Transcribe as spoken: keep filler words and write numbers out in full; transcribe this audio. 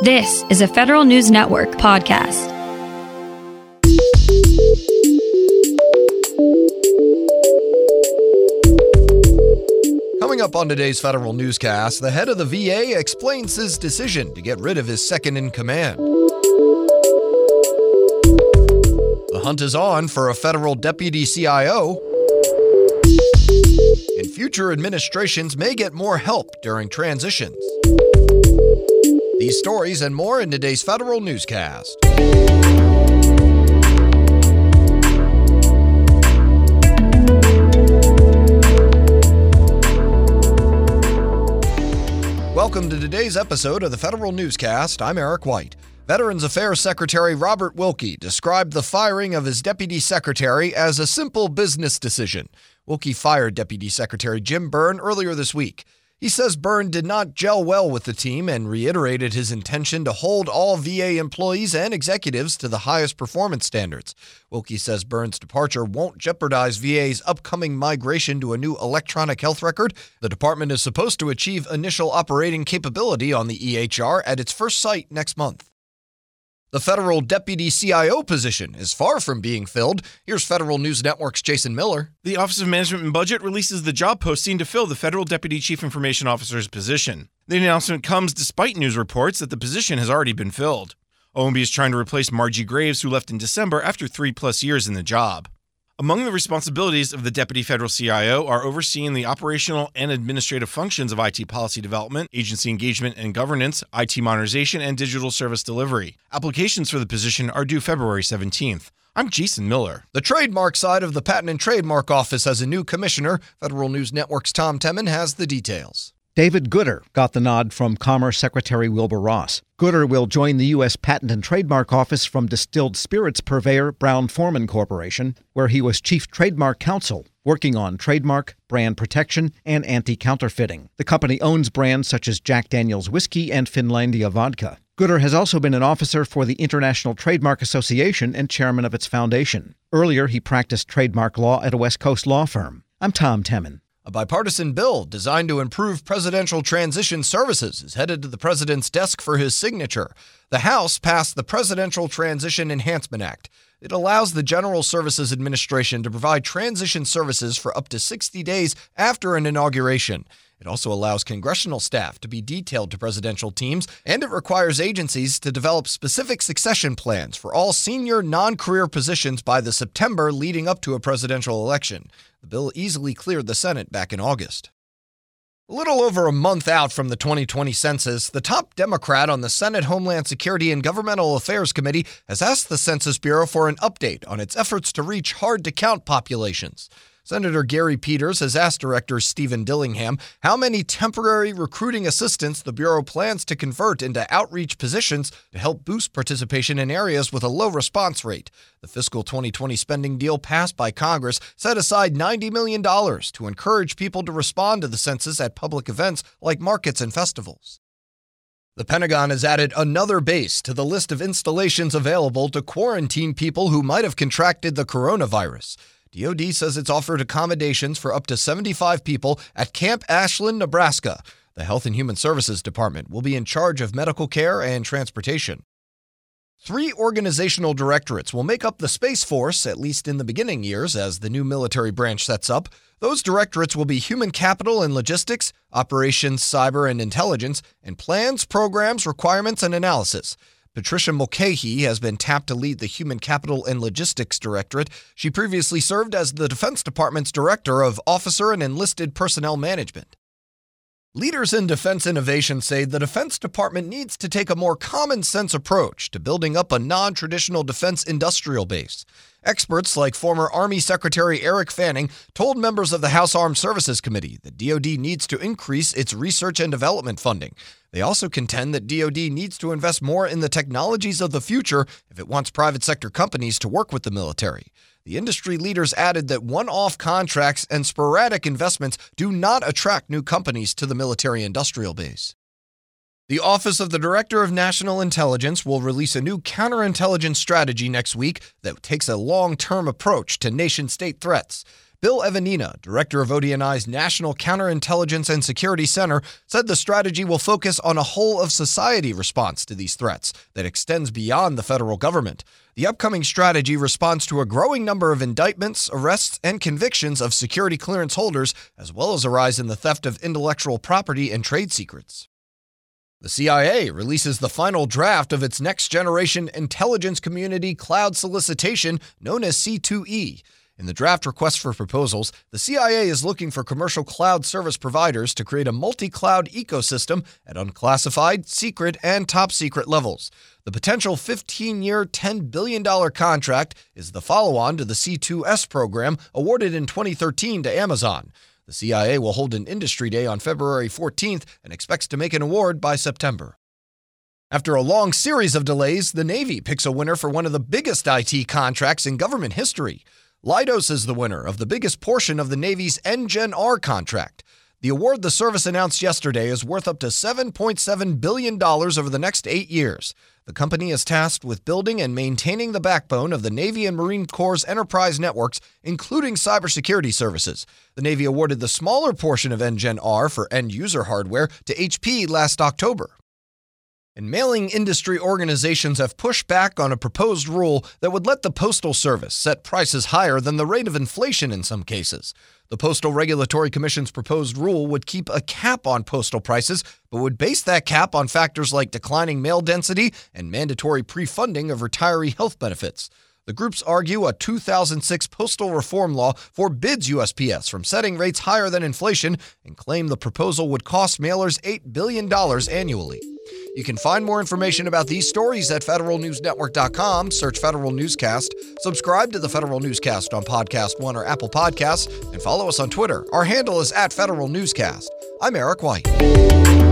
This is a Federal News Network podcast. Coming up on today's Federal Newscast, the head of the V A explains his decision to get rid of his second-in-command. The hunt is on for a federal deputy C I O. And future administrations may get more help during transitions. These stories and more in today's Federal Newscast. Welcome to today's episode of the Federal Newscast. I'm Eric White. Veterans Affairs Secretary Robert Wilkie described the firing of his deputy secretary as a simple business decision. Wilkie fired Deputy Secretary Jim Byrne earlier this week. He says Byrne did not gel well with the team and reiterated his intention to hold all V A employees and executives to the highest performance standards. Wilkie says Byrne's departure won't jeopardize V A's upcoming migration to a new electronic health record. The department is supposed to achieve initial operating capability on the E H R at its first site next month. The federal deputy C I O position is far from being filled. Here's Federal News Network's Jason Miller. The Office of Management and Budget releases the job posting to fill the federal deputy chief information officer's position. The announcement comes despite news reports that the position has already been filled. O M B is trying to replace Margie Graves, who left in December after three plus years in the job. Among the responsibilities of the Deputy Federal C I O are overseeing the operational and administrative functions of I T policy development, agency engagement and governance, I T modernization, and digital service delivery. Applications for the position are due February seventeenth. I'm Jason Miller. The trademark side of the Patent and Trademark Office has a new commissioner. Federal News Network's Tom Temin has the details. David Gooder got the nod from Commerce Secretary Wilbur Ross. Gooder will join the U S Patent and Trademark Office from distilled spirits purveyor Brown-Forman Corporation, where he was Chief Trademark Counsel, working on trademark, brand protection, and anti-counterfeiting. The company owns brands such as Jack Daniel's Whiskey and Finlandia Vodka. Gooder has also been an officer for the International Trademark Association and chairman of its foundation. Earlier, he practiced trademark law at a West Coast law firm. I'm Tom Temin. A bipartisan bill designed to improve presidential transition services is headed to the president's desk for his signature. The House passed the Presidential Transition Enhancement Act. It allows the General Services Administration to provide transition services for up to sixty days after an inauguration. It also allows congressional staff to be detailed to presidential teams, and it requires agencies to develop specific succession plans for all senior non-career positions by the September leading up to a presidential election. The bill easily cleared the Senate back in August. A little over a month out from the twenty twenty census, the top Democrat on the Senate Homeland Security and Governmental Affairs Committee has asked the Census Bureau for an update on its efforts to reach hard-to-count populations. Senator Gary Peters has asked Director Stephen Dillingham how many temporary recruiting assistants the Bureau plans to convert into outreach positions to help boost participation in areas with a low response rate. The fiscal twenty twenty spending deal passed by Congress set aside ninety million dollars to encourage people to respond to the census at public events like markets and festivals. The Pentagon has added another base to the list of installations available to quarantine people who might have contracted the coronavirus. D O D says it's offered accommodations for up to seventy-five people at Camp Ashland, Nebraska. The Health and Human Services Department will be in charge of medical care and transportation. Three organizational directorates will make up the Space Force, at least in the beginning years, as the new military branch sets up. Those directorates will be Human Capital and Logistics, Operations, Cyber and Intelligence, and Plans, Programs, Requirements, and Analysis. Patricia Mulcahy has been tapped to lead the Human Capital and Logistics Directorate. She previously served as the Defense Department's Director of Officer and Enlisted Personnel Management. Leaders in defense innovation say the Defense Department needs to take a more common-sense approach to building up a non-traditional defense industrial base. Experts like former Army Secretary Eric Fanning told members of the House Armed Services Committee that D O D needs to increase its research and development funding. They also contend that D O D needs to invest more in the technologies of the future if it wants private sector companies to work with the military. The industry leaders added that one-off contracts and sporadic investments do not attract new companies to the military-industrial base. The Office of the Director of National Intelligence will release a new counterintelligence strategy next week that takes a long-term approach to nation-state threats. Bill Evanina, director of O D N I's National Counterintelligence and Security Center, said the strategy will focus on a whole-of-society response to these threats that extends beyond the federal government. The upcoming strategy responds to a growing number of indictments, arrests, and convictions of security clearance holders, as well as a rise in the theft of intellectual property and trade secrets. The C I A releases the final draft of its next-generation intelligence community cloud solicitation known as C two E. In the draft request for proposals, the C I A is looking for commercial cloud service providers to create a multi-cloud ecosystem at unclassified, secret, and top-secret levels. The potential fifteen-year, ten billion dollars contract is the follow-on to the C two S program awarded in twenty thirteen to Amazon. The C I A will hold an industry day on February fourteenth and expects to make an award by September. After a long series of delays, the Navy picks a winner for one of the biggest I T contracts in government history. Leidos is the winner of the biggest portion of the Navy's N G E N R contract. The award the service announced yesterday is worth up to seven point seven billion dollars over the next eight years. The company is tasked with building and maintaining the backbone of the Navy and Marine Corps' enterprise networks, including cybersecurity services. The Navy awarded the smaller portion of N G E N R for end-user hardware to H P last October. And mailing industry organizations have pushed back on a proposed rule that would let the Postal Service set prices higher than the rate of inflation in some cases. The Postal Regulatory Commission's proposed rule would keep a cap on postal prices, but would base that cap on factors like declining mail density and mandatory pre-funding of retiree health benefits. The groups argue a two thousand six postal reform law forbids U S P S from setting rates higher than inflation and claim the proposal would cost mailers eight billion dollars annually. You can find more information about these stories at federal news network dot com. Search Federal Newscast. Subscribe to the Federal Newscast on Podcast One or Apple Podcasts, and follow us on Twitter. Our handle is at Federal Newscast. I'm Eric White.